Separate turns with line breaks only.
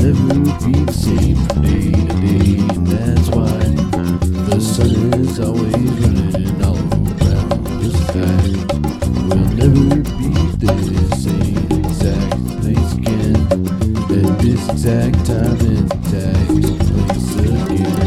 never be the same from day to day, and that's why the sun is always running all around the sky. We'll never be the same exact place again, at this exact time and exact place again.